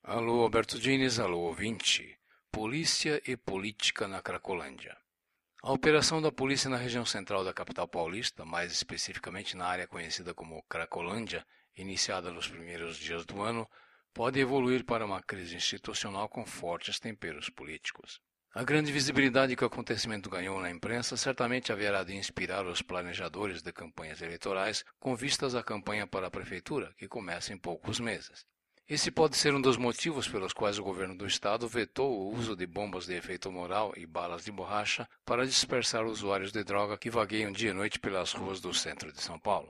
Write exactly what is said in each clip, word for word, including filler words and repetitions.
Alô, Alberto Diniz, alô, ouvinte. Polícia e política na Cracolândia. A operação da polícia na região central da capital paulista, mais especificamente na área conhecida como Cracolândia, iniciada nos primeiros dias do ano, pode evoluir para uma crise institucional com fortes temperos políticos. A grande visibilidade que o acontecimento ganhou na imprensa certamente haverá de inspirar os planejadores de campanhas eleitorais com vistas à campanha para a prefeitura, que começa em poucos meses. Esse pode ser um dos motivos pelos quais o governo do estado vetou o uso de bombas de efeito moral e balas de borracha para dispersar usuários de droga que vagueiam dia e noite pelas ruas do centro de São Paulo.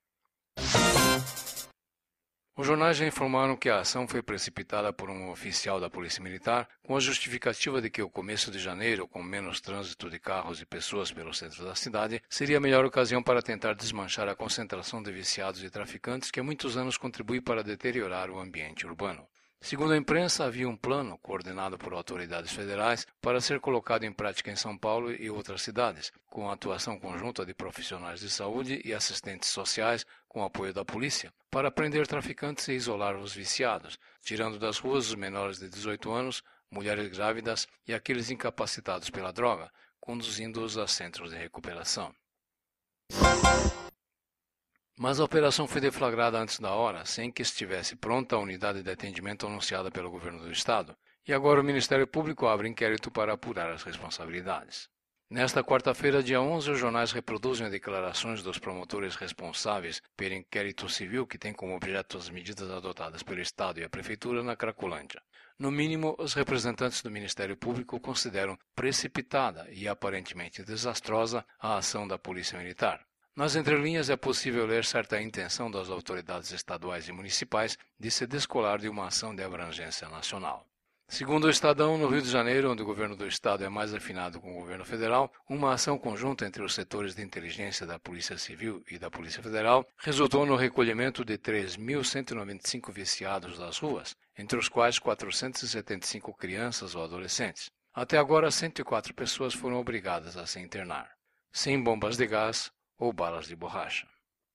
Os jornais já informaram que a ação foi precipitada por um oficial da Polícia Militar com a justificativa de que o começo de janeiro, com menos trânsito de carros e pessoas pelo centro da cidade, seria a melhor ocasião para tentar desmanchar a concentração de viciados e traficantes que há muitos anos contribui para deteriorar o ambiente urbano. Segundo a imprensa, havia um plano, coordenado por autoridades federais, para ser colocado em prática em São Paulo e outras cidades, com a atuação conjunta de profissionais de saúde e assistentes sociais, com apoio da polícia, para prender traficantes e isolar os viciados, tirando das ruas os menores de dezoito anos, mulheres grávidas e aqueles incapacitados pela droga, conduzindo-os a centros de recuperação. Mas a operação foi deflagrada antes da hora, sem que estivesse pronta a unidade de atendimento anunciada pelo governo do estado, e agora o Ministério Público abre inquérito para apurar as responsabilidades. Nesta quarta-feira, dia onze, os jornais reproduzem as declarações dos promotores responsáveis pelo inquérito civil que tem como objeto as medidas adotadas pelo Estado e a Prefeitura na Cracolândia. No mínimo, os representantes do Ministério Público consideram precipitada e aparentemente desastrosa a ação da Polícia Militar. Nas entrelinhas é possível ler certa intenção das autoridades estaduais e municipais de se descolar de uma ação de abrangência nacional. Segundo o Estadão, no Rio de Janeiro, onde o governo do estado é mais afinado com o governo federal, uma ação conjunta entre os setores de inteligência da Polícia Civil e da Polícia Federal resultou no recolhimento de três mil cento e noventa e cinco viciados das ruas, entre os quais quatrocentas e setenta e cinco crianças ou adolescentes. Até agora, cento e quatro pessoas foram obrigadas a se internar, sem bombas de gás ou balas de borracha.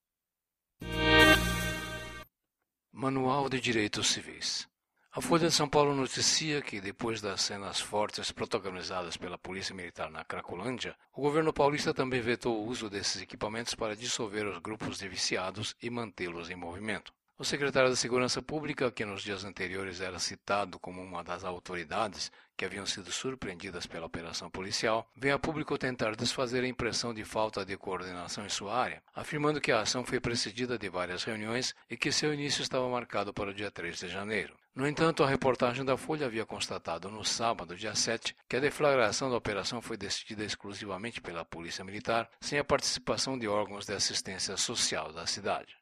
Manual de Direitos Civis. A Folha de São Paulo noticia que, depois das cenas fortes protagonizadas pela Polícia Militar na Cracolândia, o governo paulista também vetou o uso desses equipamentos para dissolver os grupos de viciados e mantê-los em movimento. O secretário da Segurança Pública, que nos dias anteriores era citado como uma das autoridades que haviam sido surpreendidas pela operação policial, vem a público tentar desfazer a impressão de falta de coordenação em sua área, afirmando que a ação foi precedida de várias reuniões e que seu início estava marcado para o dia três de janeiro. No entanto, a reportagem da Folha havia constatado no sábado, dia sete, que a deflagração da operação foi decidida exclusivamente pela Polícia Militar, sem a participação de órgãos de assistência social da cidade.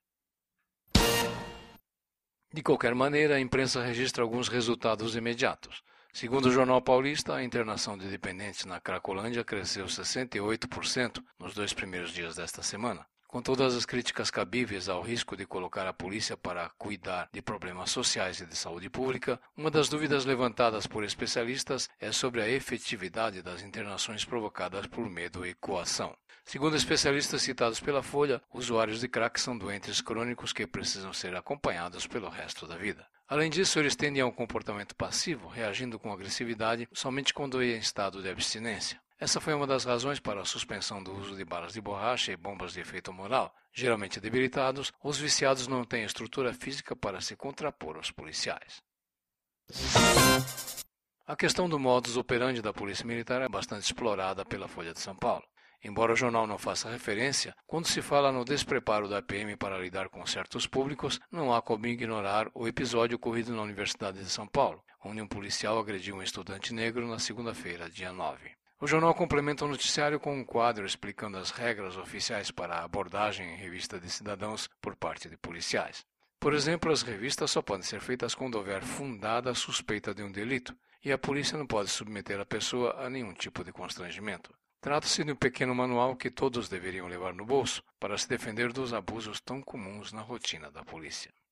De qualquer maneira, a imprensa registra alguns resultados imediatos. Segundo o Jornal Paulista, a internação de dependentes na Cracolândia cresceu sessenta e oito por cento nos dois primeiros dias desta semana. Com todas as críticas cabíveis ao risco de colocar a polícia para cuidar de problemas sociais e de saúde pública, uma das dúvidas levantadas por especialistas é sobre a efetividade das internações provocadas por medo e coação. Segundo especialistas citados pela Folha, usuários de crack são doentes crônicos que precisam ser acompanhados pelo resto da vida. Além disso, eles tendem a um comportamento passivo, reagindo com agressividade somente quando é em estado de abstinência. Essa foi uma das razões para a suspensão do uso de balas de borracha e bombas de efeito moral. Geralmente debilitados, os viciados não têm estrutura física para se contrapor aos policiais. A questão do modus operandi da Polícia Militar é bastante explorada pela Folha de São Paulo. Embora o jornal não faça referência, quando se fala no despreparo da P M para lidar com certos públicos, não há como ignorar o episódio ocorrido na Universidade de São Paulo, onde um policial agrediu um estudante negro na segunda-feira, dia nove. O jornal complementa o noticiário com um quadro explicando as regras oficiais para a abordagem em revista de cidadãos por parte de policiais. Por exemplo, as revistas só podem ser feitas quando houver fundada a suspeita de um delito, e a polícia não pode submeter a pessoa a nenhum tipo de constrangimento. Trata-se de um pequeno manual que todos deveriam levar no bolso para se defender dos abusos tão comuns na rotina da polícia.